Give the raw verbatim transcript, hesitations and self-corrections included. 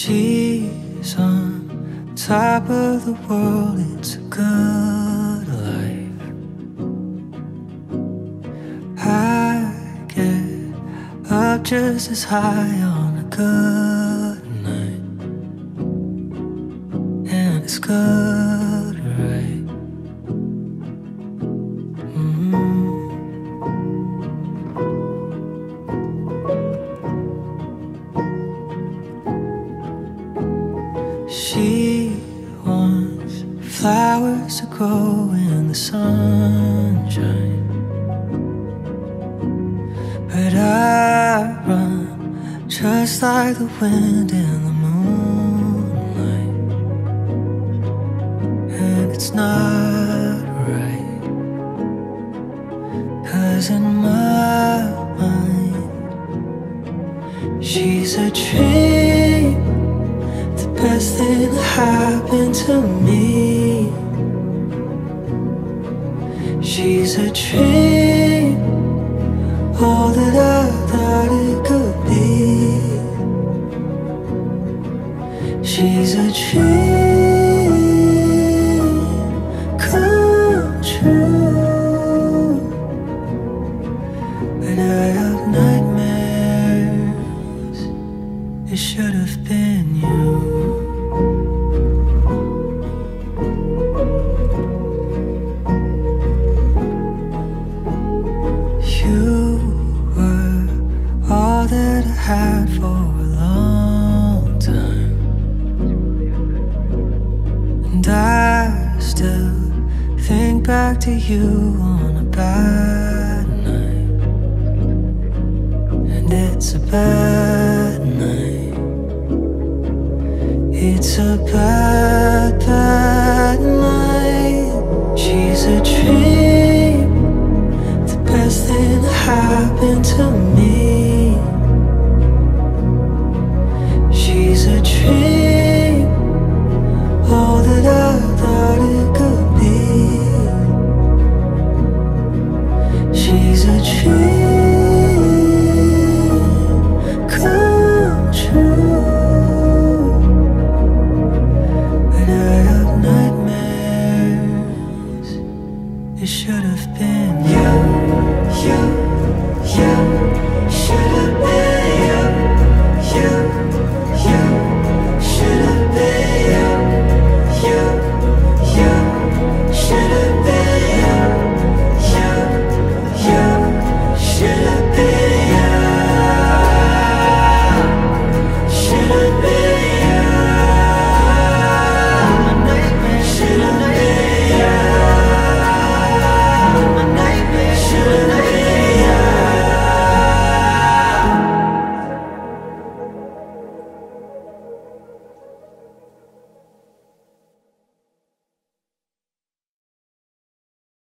She's on top of the world, it's a good life. I get up just as high on a good night, and it's good, right? Mm-hmm. She wants flowers to grow in the sunshine, but I run just like the wind in the moonlight, and it's not right, 'cause in my mind she's a dream, best thing that happened to me. She's a dream, all that I thought it could be. She's a dream come true, but I have nightmares. It should have been you. That I had for a long time, and I still think back to you on a bad night, and it's a bad night. It's a bad, bad night. She's a dream, the best thing that happened to me. She's a dream, all that I thought it could be. She's a dream come true, but I have nightmares. It should have been you, you, you, should have been.